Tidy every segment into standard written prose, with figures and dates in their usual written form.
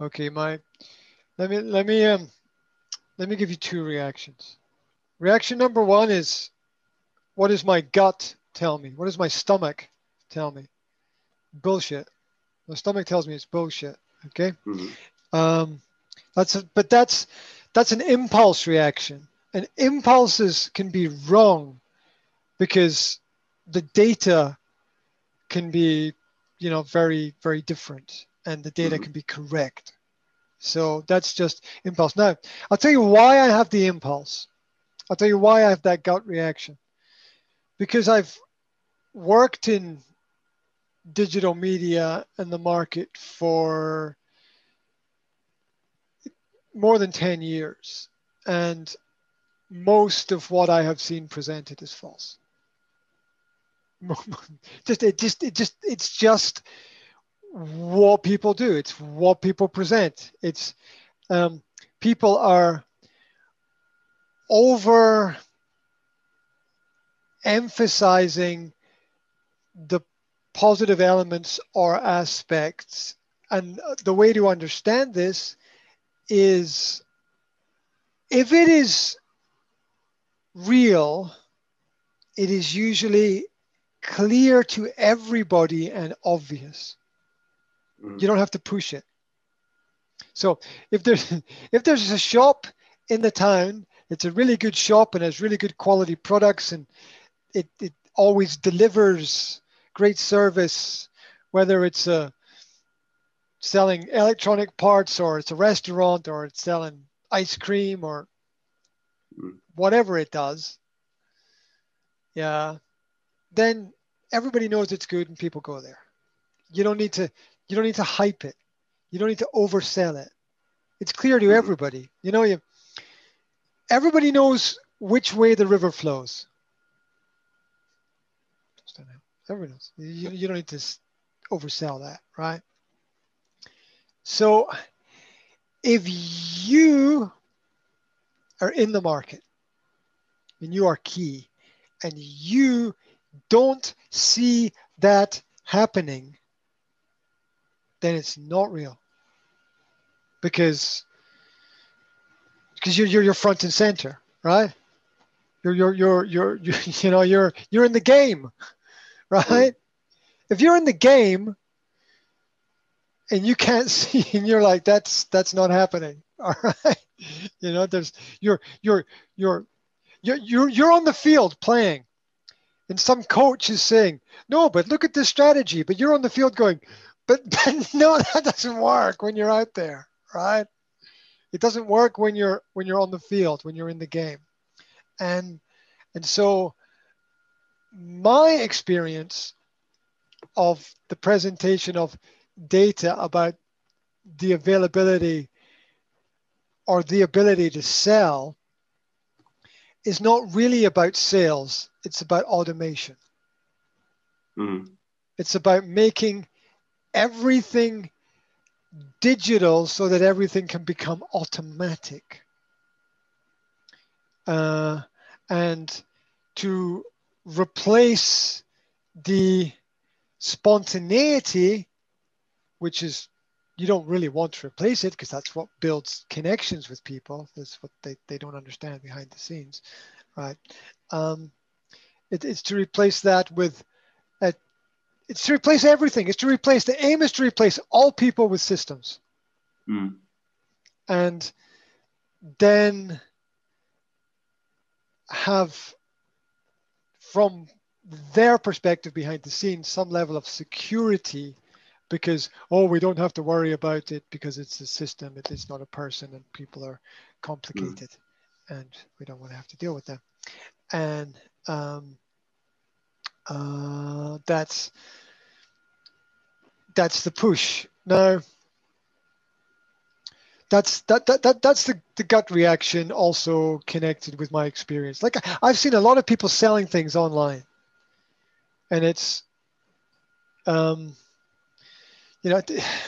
Okay, let me give you two reactions. Reaction number one is, what does my gut tell me? What does my stomach tell me? Bullshit. My stomach tells me it's bullshit. Okay. Mhm. Um, that's an impulse reaction, and impulses can be wrong because the data can be, very, very different, and the data Mhm. can be correct. So that's just impulse. Now, I'll tell you why I have the impulse. I'll tell you why I have that gut reaction. Because I've worked in digital media and the market for more than 10 years. And most of what I have seen presented is false. It's just what people do. It's what people present. It's people are over emphasizing the positive elements or aspects. And the way to understand this is, if it is real, it is usually clear to everybody and obvious. You Mhm. don't have to push it. So if there's if there's a shop in the town, it's a really good shop and has really good quality products, and it always delivers great service, whether it's selling electronic parts, or it's a restaurant, or it's selling ice cream, or Mhm. whatever it does, yeah, then everybody knows it's good and people go there. You don't need to you don't need to hype it. You don't need to oversell it. It's clear to Mhm. everybody. Everybody knows which way the river flows. Everybody knows. You don't need to oversell that, right? So if you are in the market and you are key and you don't see that happening, then it's not real, because you're front and center, right? You're in the game, Mhm. right? If you're in the game and you can't see, and you're like, that's not happening, all right? There's you're you're you're you're on the field playing, and some coach is saying, no, but look at this strategy, but you're on the field going, but no, that doesn't work when you're out there, right? It doesn't work when you're on the field, when you're in the game. And and so my experience of the presentation of data about the availability or the ability to sell is not really about sales. It's about automation. Mhm. It's about making everything digital so that everything can become automatic. Uh, and to replace the spontaneity, which is, you don't really want to replace it because that's what builds connections with people. That's what they don't understand behind the scenes, right? Um, it's to replace that with, uh, it's to replace everything. The aim is to replace all people with systems. Mhm. And then have, from their perspective behind the scenes, some level of security, because, oh, we don't have to worry about it because it's a system, it is not a person, and people are Mhm. complicated, and we don't want to have to deal with them. And that's the push. Now, that's the gut reaction, also connected with my experience. Like, I've seen a lot of people selling things online, and it's um, you know,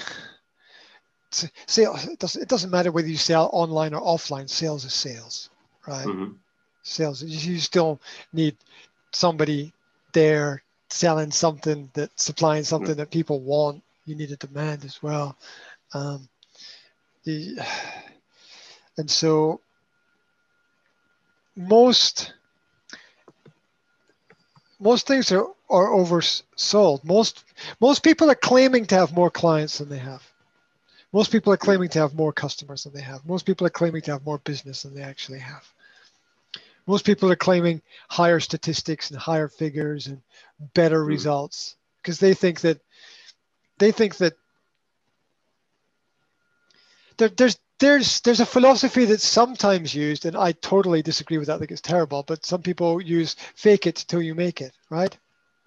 sales, it doesn't matter whether you sell online or offline. Sales is sales, right? Mhm. Sales, you still need somebody there selling something, that supplying something Mhm. that people want. You need a demand as well. Um, The, and so most things are oversold. Most people are claiming to have more clients than they have. Most people are claiming to have more customers than they have. Most people are claiming to have more business than they actually have. Most people are claiming higher statistics and higher figures and better results because they think that there's a philosophy that's sometimes used, and I totally disagree with that. I think it's terrible, but some people use fake it till you make it, right?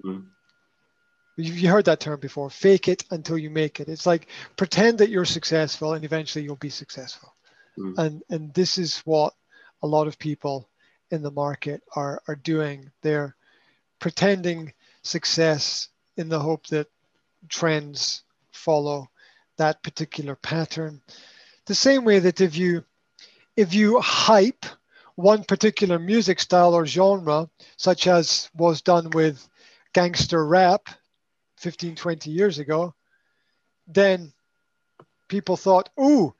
You heard that term before, fake it until you make it. It's like pretend that you're successful and eventually you'll be successful. And this is what a lot of people in the market are doing. They're pretending success in the hope that trends follow that particular pattern. The same way that if you hype one particular music style or genre, such as was done with gangster rap 15, 20 years ago, then people thought, ooh,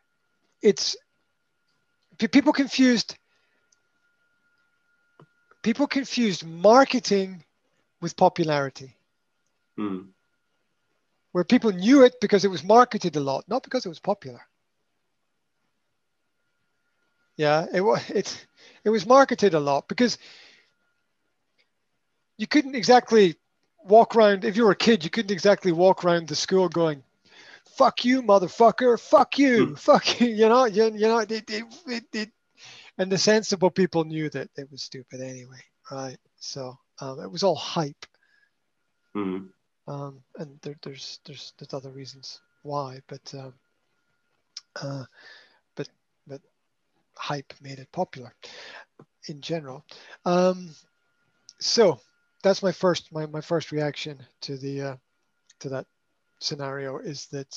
people confused marketing with popularity. Where people knew it because it was marketed a lot, not because it was popular. Yeah, it was marketed a lot because you couldn't exactly walk around. If you were a kid, you couldn't exactly walk around the school going, "Fuck you, motherfucker! Fuck you! Fuck you!" You know. And the sensible people knew that it was stupid anyway, right? So it was all hype. And there's other reasons why, but hype made it popular in general. So that's my first reaction to that scenario is that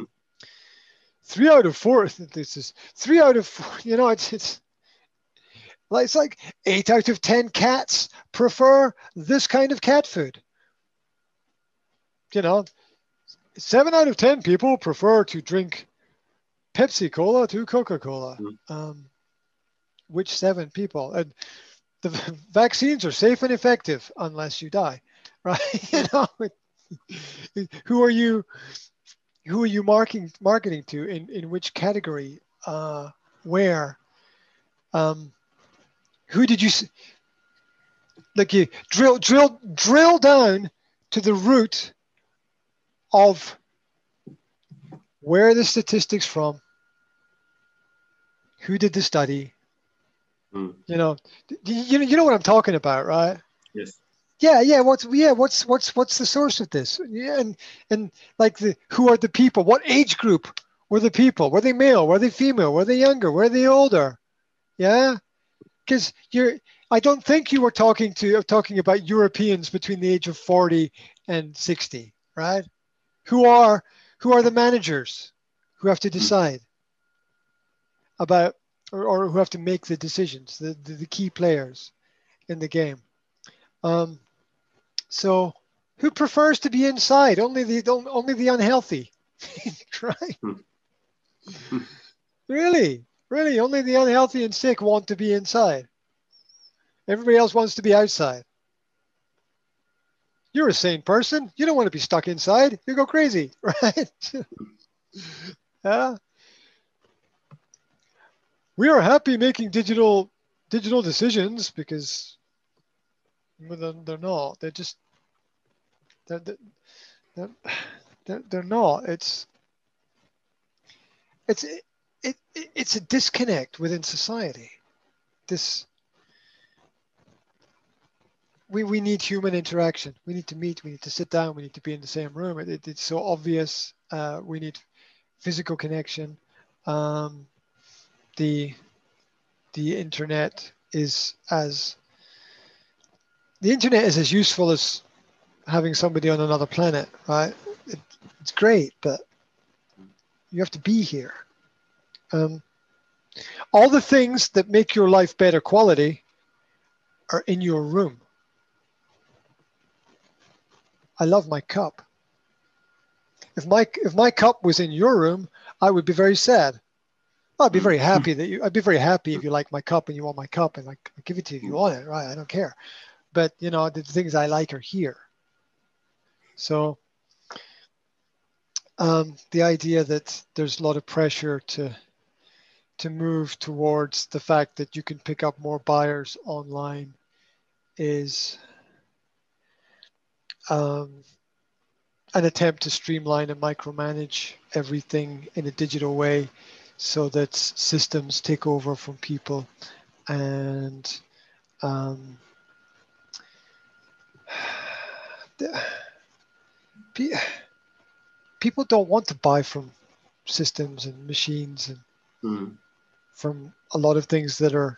3 out of 4. This is 3 out of 4. You know, it's like 8 out of 10 cats prefer this kind of cat food. You know, 7 out of 10 people prefer to drink Pepsi Cola to Coca-Cola. Which 7 people? And the vaccines are safe and effective unless you die, right? You know, who are you marketing to in which category? Where? Who did you like? You drill down to the root of where are the statistics from? Who did the study? You know, you know what I'm talking about, right? Yes. Yeah. What's the source of this? Yeah, and like who are the people? What age group were the people? Were they male? Were they female? Were they younger? Were they older? Yeah, because I don't think you were talking about Europeans between the age of 40 and 60, right? Who are the managers who have to decide about or who have to make the decisions, the key players in the game. So who prefers to be inside? Only the unhealthy, right? Really, only the unhealthy and sick want to be inside. Everybody else wants to be outside. You're a sane person. You don't want to be stuck inside. You go crazy, right? Yeah. We are happy making digital decisions because they're not. They're just they're not. It's a disconnect within society. We need human interaction. We need to meet. We need to sit down. We need to be in the same room. It's so obvious. We need physical connection. The internet is as useful as having somebody on another planet, right? It's great, but you have to be here. All the things that make your life better quality are in your room. I love my cup. If my cup was in your room, I would be very sad. I'd be very happy I'd be very happy if you like my cup and you want my cup, and I give it to you if you want it, right? I don't care. But the things I like are here. So the idea that there's a lot of pressure to move towards the fact that you can pick up more buyers online is an attempt to streamline and micromanage everything in a digital way so that systems take over from people, and people don't want to buy from systems and machines and from a lot of things that are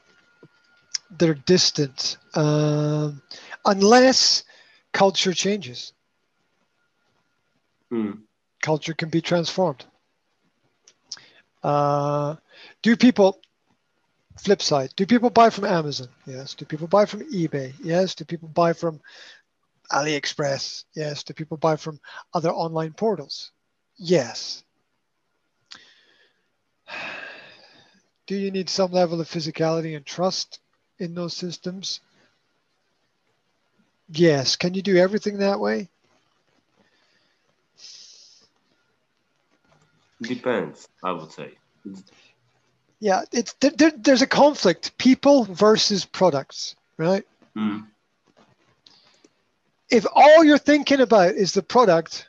distant, unless culture changes. Culture can be transformed. Do people, flip side, do people buy from Amazon? Yes. Do people buy from eBay? Yes. Do people buy from AliExpress? Yes. Do people buy from other online portals? Yes. Do you need some level of physicality and trust in those systems? Yes. Can you do everything that way? Depends, I would say. Yeah, there's a conflict, people versus products, right? If all you're thinking about is the product,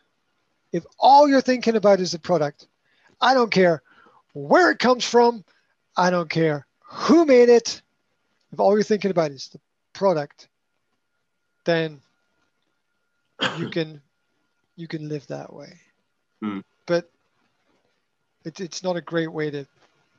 I don't care where it comes from, I don't care who made it. If all you're thinking about is the product, then you can live that way. But it's not a great way to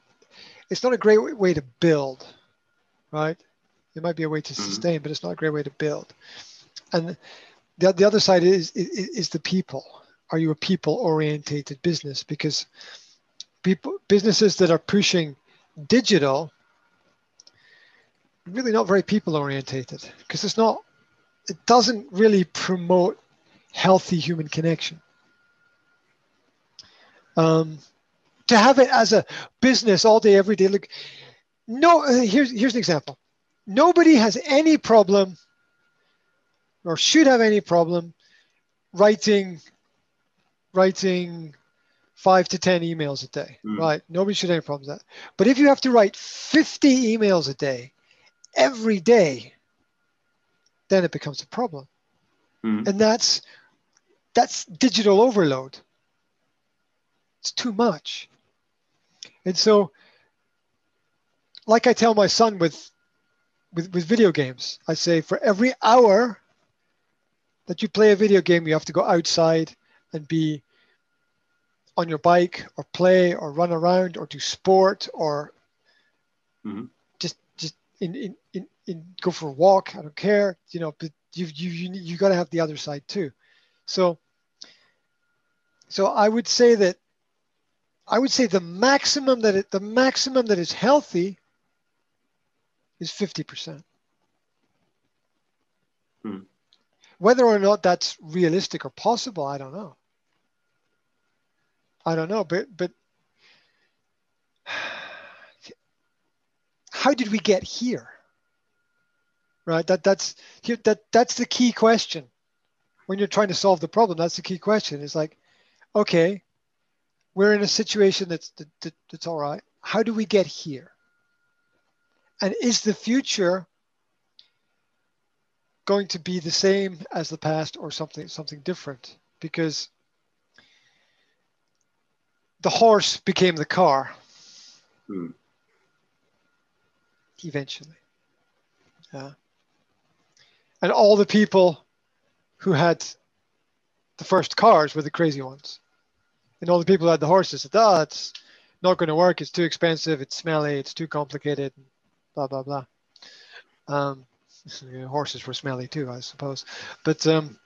build, right? It might be a way to sustain, but it's not a great way to build. And the other side is the people. Are you a people-orientated business? Because businesses that are pushing digital, really not very people-orientated, because it doesn't really promote healthy human connection. To have it as a business all day, every day. Look, here's an example. Nobody has any problem, or should have any problem, writing 5 to 10 emails a day, right? Nobody should have any problem with that. But if you have to write 50 emails a day, every day, then it becomes a problem. And that's digital overload. It's too much. And so, like I tell my son with video games, I say for every hour that you play a video game, you have to go outside and be on your bike or play or run around or do sport or just in go for a walk. I don't care, but you got to have the other side too. So I would say the maximum that is healthy is 50%. Whether or not that's realistic or possible, I don't know. But how did we get here? Right? That's the key question. When you're trying to solve the problem, that's the key question. It's like, okay, we're in a situation that's all right. How do we get here? And is the future going to be the same as the past or something different? Because the horse became the car eventually. Yeah. And all the people who had the first cars were the crazy ones. And all the people who had the horses said, it's not going to work. It's too expensive. It's smelly. It's too complicated. Blah, blah, blah. Horses were smelly too, I suppose. But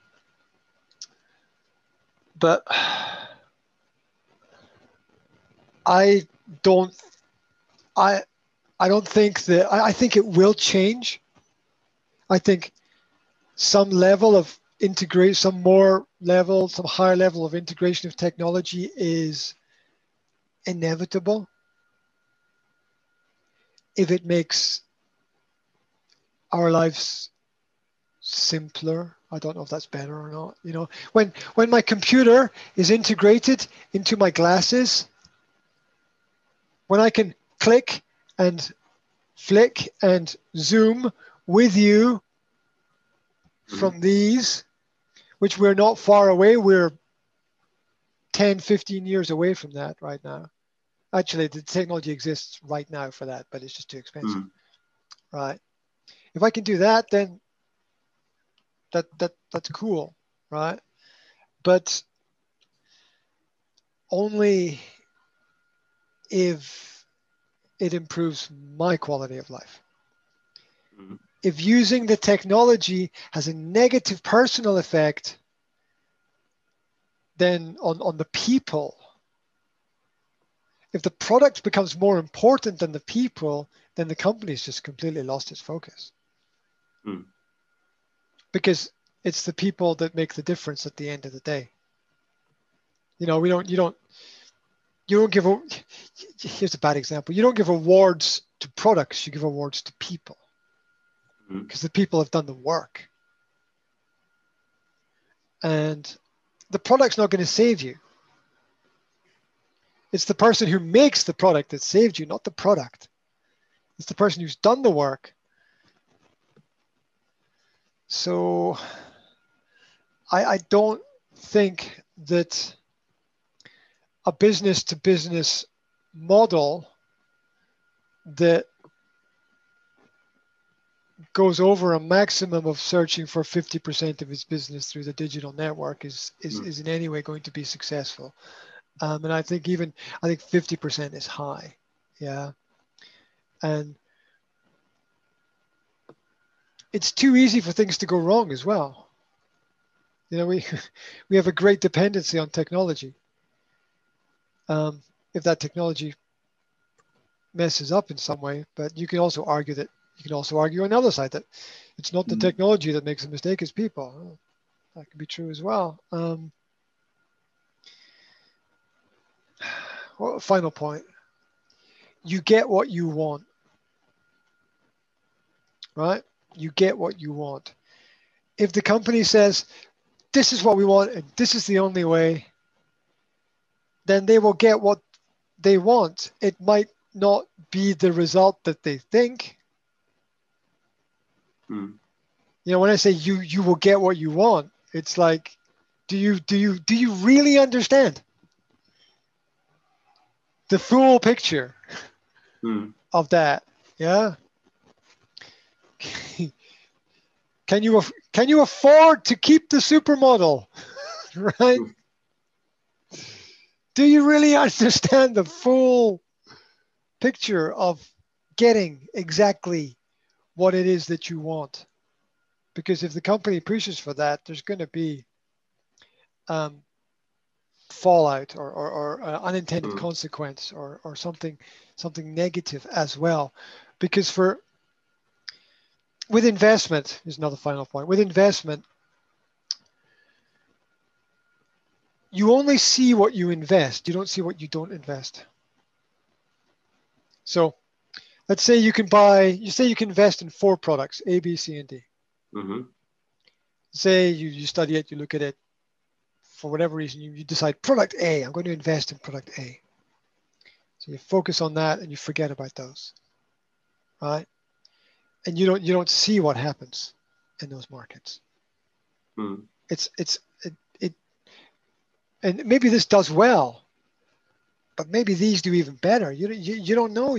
I don't think that, I think it will change. I think some level of some higher level of integration of technology is inevitable, if it makes our lives simpler. I don't know if that's better or not. You know, when my computer is integrated into my glasses, when I can click and flick and zoom with you from these, which we're not far away, we're 10, 15 years away from that right now. Actually, the technology exists right now for that, but it's just too expensive, right? If I can do that, then that's cool, right? But only if it improves my quality of life. If using the technology has a negative personal effect, then on the people, if the product becomes more important than the people, then the company's just completely lost its focus. Because it's the people that make the difference at the end of the day. You know, you don't give here's a bad example. You don't give awards to products, you give awards to people. Because the people have done the work. And the product's not going to save you. It's the person who makes the product that saved you, not the product. It's the person who's done the work. So I don't think that a business-to-business model that goes over a maximum of searching for 50% of its business through the digital network is in any way going to be successful. And I think 50% is high. Yeah. And it's too easy for things to go wrong as well. You know, we have a great dependency on technology. If that technology messes up in some way, but you can also argue on the other side that it's not the technology that makes a mistake, it's people. Well, that could be true as well. Well, final point. You get what you want, right? You get what you want. If the company says, this is what we want and this is the only way, then they will get what they want. It might not be the result that they think. You know, when I say you will get what you want, it's like, do you really understand the full picture of that? Yeah. Can you afford to keep the supermodel? Right? Do you really understand the full picture of getting exactly what it is that you want? Because if the company pushes for that, there's going to be fallout or unintended consequence or something negative as well. Because with investment, is another final point. With investment, you only see what you invest. You don't see what you don't invest. So let's say you can invest in 4 products, A, B, C, and D. Say you study it, you look at it, for whatever reason, you decide product A, I'm going to invest in product A. So you focus on that and you forget about those, right? And you don't see what happens in those markets. And maybe this does well, but maybe these do even better. You don't know.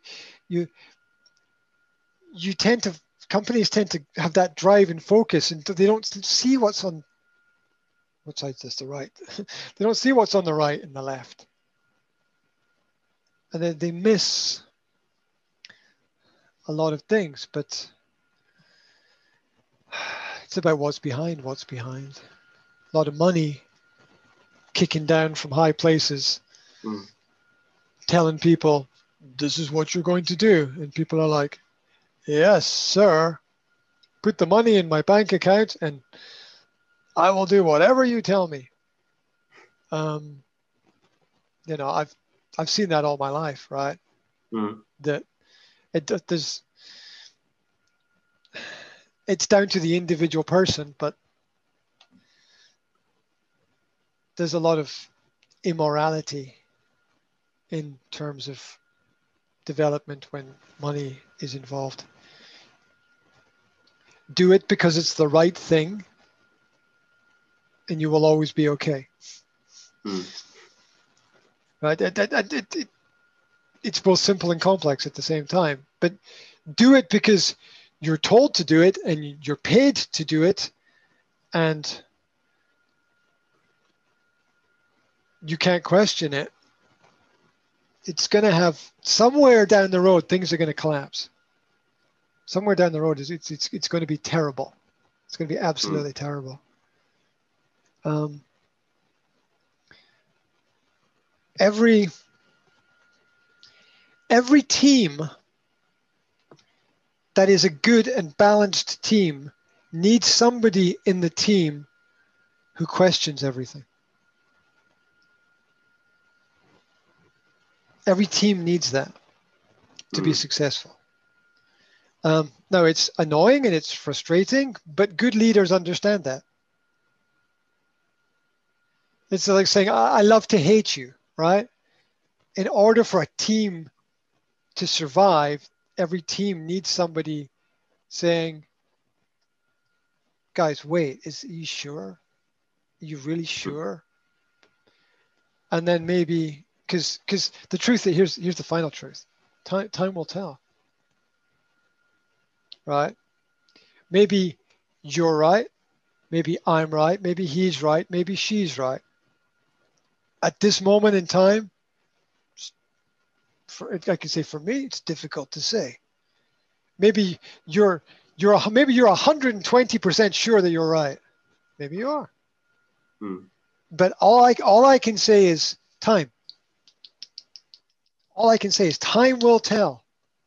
Companies tend to have that drive and focus, and they don't see what's on. What side's this? The right. They don't see what's on the right and the left, and they miss a lot of things. But it's about what's behind. A lot of money kicking down from high places, telling people, this is what you're going to do. And people are like, yes, sir. Put the money in my bank account and I will do whatever you tell me. You know, I've seen that all my life, right? Mm. That there's it's down to the individual person, but there's a lot of immorality in terms of development when money is involved. Do it because it's the right thing, and you will always be okay. Mm. Right? It's both simple and complex at the same time. But do it because you're told to do it and you're paid to do it, and you can't question it. It's going to have somewhere down the road, things are going to collapse. Somewhere down the road, it's going to be terrible. It's going to be absolutely terrible. Every team that is a good and balanced team needs somebody in the team who questions everything. Every team needs that to be successful. Now, it's annoying and it's frustrating, but good leaders understand that. It's like saying, I love to hate you, right? In order for a team to survive, every team needs somebody saying, guys, wait, are you sure? Are you really sure? And then maybe, because the truth, here's the final truth. Time will tell, right? Maybe you're right. Maybe I'm right. Maybe he's right. Maybe she's right. At this moment in time, I can say for me, it's difficult to say. Maybe you're 120% sure that you're right. Maybe you are. But all I can say is time. All I can say is time will tell.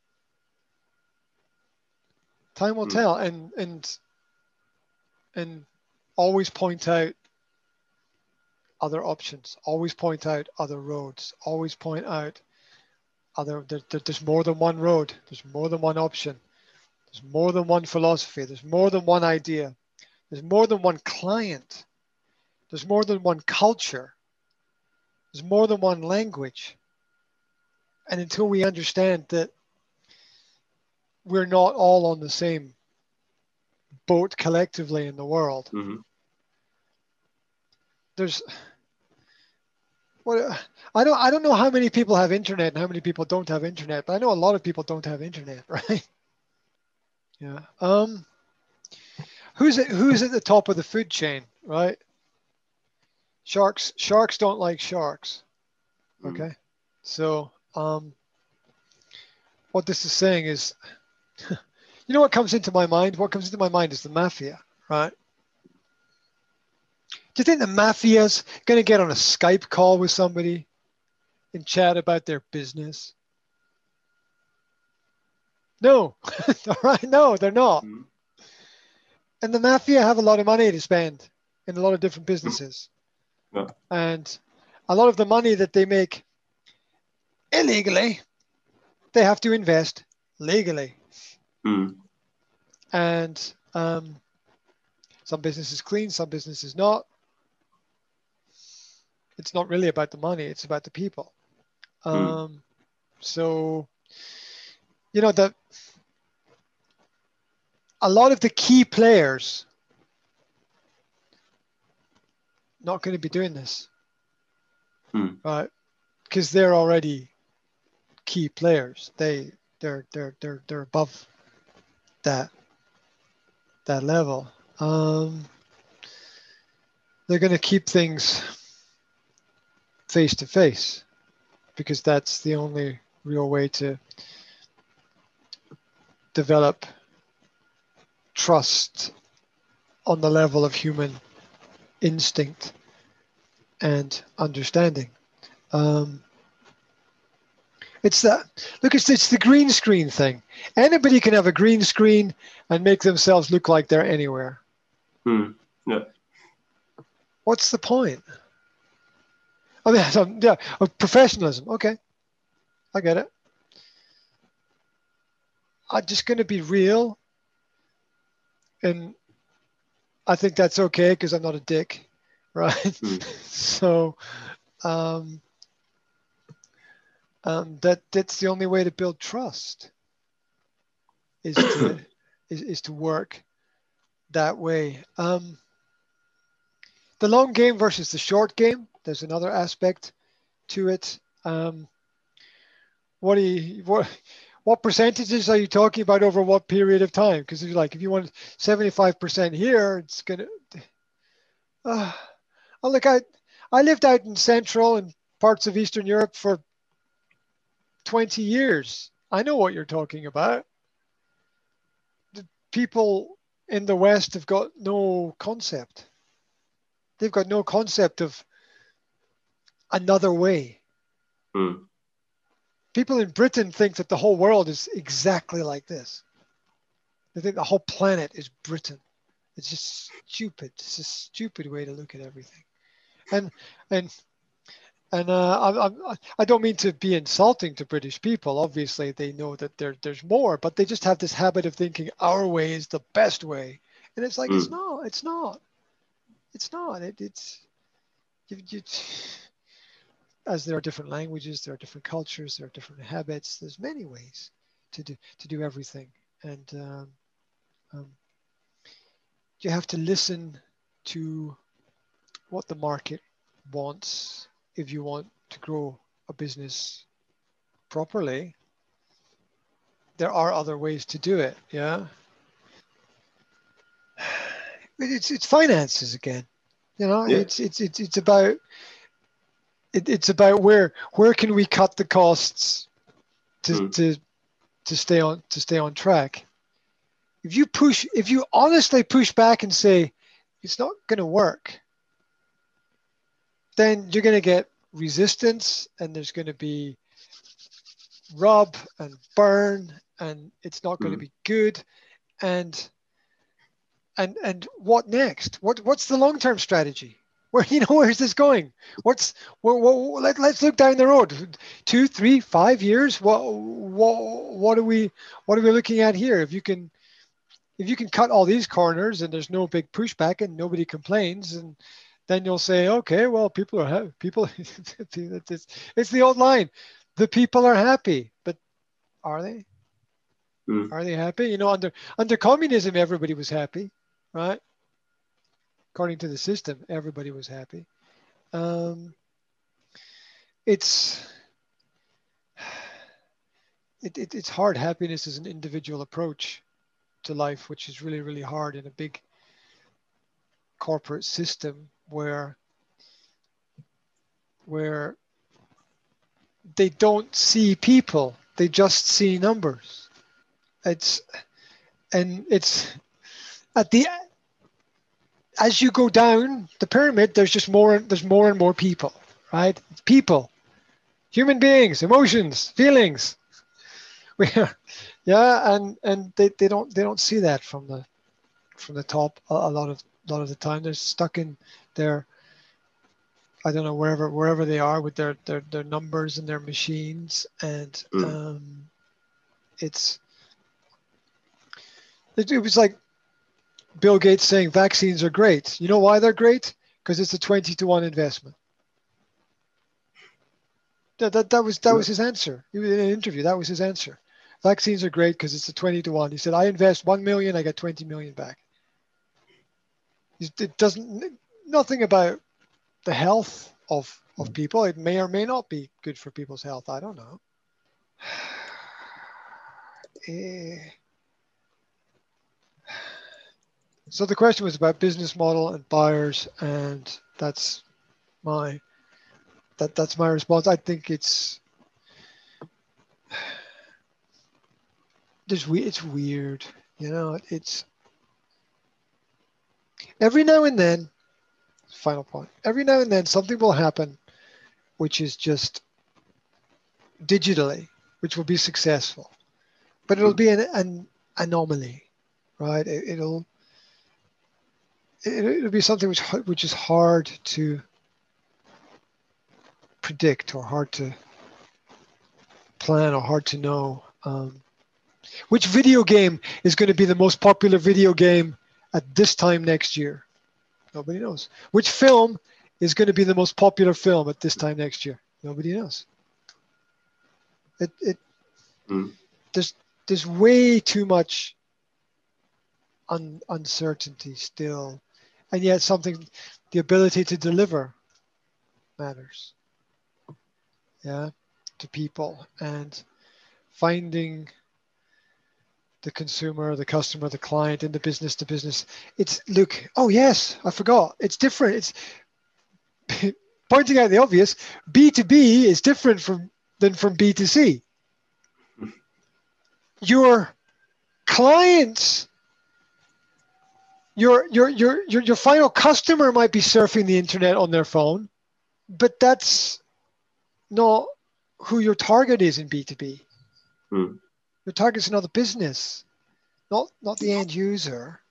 Time will tell, and always point out other options. Always point out other roads. Always point out there's more than one road. There's more than one option. There's more than one philosophy. There's more than one idea. There's more than one client. There's more than one culture. There's more than one language. And until we understand that we're not all on the same boat collectively in the world, there's I don't know how many people have internet and how many people don't have internet, but I know a lot of people don't have internet, right? Yeah. Who's at the top of the food chain, right? Sharks don't like sharks. Okay. So what this is saying is, you know what comes into my mind? What comes into my mind is the mafia, right? Do you think the mafia's going to get on a Skype call with somebody and chat about their business? No. All right. No, they're not. And the mafia have a lot of money to spend in a lot of different businesses. And a lot of the money that they make illegally, they have to invest legally. And some businesses clean, some businesses not. It's not really about the money, it's about the people. So, you know, a lot of the key players not going to be doing this, right? Because they're already key players. They're above that level. They're going to keep things face to face because that's the only real way to develop trust on the level of human instinct and understanding. It's the green screen thing. Anybody can have a green screen and make themselves look like they're anywhere. Yeah. What's the point? I mean, yeah, professionalism. Okay, I get it. I'm just going to be real, and I think that's okay because I'm not a dick, right? Mm. So um, that's the only way to build trust is to is to work that way. The long game versus the short game. There's another aspect to it. What do you what percentages are you talking about over what period of time? Because if you want 75% here, it's gonna. Uh, oh, look, I lived out in Central and parts of Eastern Europe for 20 years. I know what you're talking about. The people in the West have got no concept. They've got no concept of another way. Mm. People in Britain think that the whole world is exactly like this. They think the whole planet is Britain. It's just stupid. It's a stupid way to look at everything. And and I don't mean to be insulting to British people. Obviously, they know that there's more, but they just have this habit of thinking our way is the best way, and it's like it's Mm. not. It's not. It's not. It's you, as there are different languages, there are different cultures, there are different habits. There's many ways to do everything, and um, you have to listen to what the market wants if you want to grow a business properly. There are other ways to do it. Yeah, it's finances again. You know, Yeah. it's about it's about where can we cut the costs to Mm. to to stay on track. If you honestly push back and say it's not going to work, then you're going to get resistance, and there's going to be rub and burn, and it's not going to Mm. be good. And and what next? What's the long term strategy? Where's this going? Let's look down the road, 2, 3, 5 years. What are we looking at here? If you can cut all these corners and there's no big pushback and nobody complains, and then you'll say, okay, well, people are happy. People, it's the old line, the people are happy, but are they? Mm. Are they happy? Under communism, everybody was happy, right? According to the system, everybody was happy. Um, it's it's hard. Happiness is an individual approach to life, which is really, really hard in a big corporate system where they don't see people; they just see numbers. It's it's at the as you go down the pyramid, there's more and more people, right? People, human beings, emotions, feelings. We are, yeah, and they don't see that from the top a lot of the time. They're stuck in their, I don't know, wherever they are with their numbers and their machines, and Mm. it's it was like Bill Gates saying vaccines are great. You know why they're great? Because it's a 20-to-1 investment. That was his answer. He was in an interview. That was his answer. Vaccines are great because it's a 20-to-1. He said, I invest 1 million, I get 20 million back. It doesn't nothing about the health of people. It may or may not be good for people's health. I don't know. Eh, So the question was about business model and buyers, and my that's my response. I think it's weird, It's every now and then. Final point. Every now and then something will happen, which is just digitally, which will be successful, but it'll Mm. be an anomaly, right? It'll be something which is hard to predict or hard to plan or hard to know. Which video game is going to be the most popular video game at this time next year? Nobody knows. Which film is going to be the most popular film at this time next year? Nobody knows. There's way too much uncertainty still, and yet the ability to deliver matters, to people, and finding the consumer, the customer, the client in the business to business. Oh yes, I forgot. It's different. It's pointing out the obvious. B2B is different than from B2C. Your clients, your final customer might be surfing the internet on their phone, but that's not who your target is in B2B. Your target is another business, not the end user.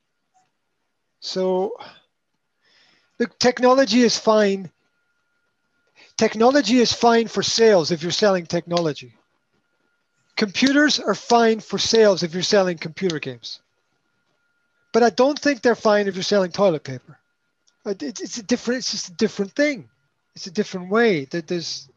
So the technology is fine. Technology is fine for sales if you're selling technology. Computers are fine for sales if you're selling computer games. But I don't think they're fine if you're selling toilet paper. It's just a different thing. It's a different way. There's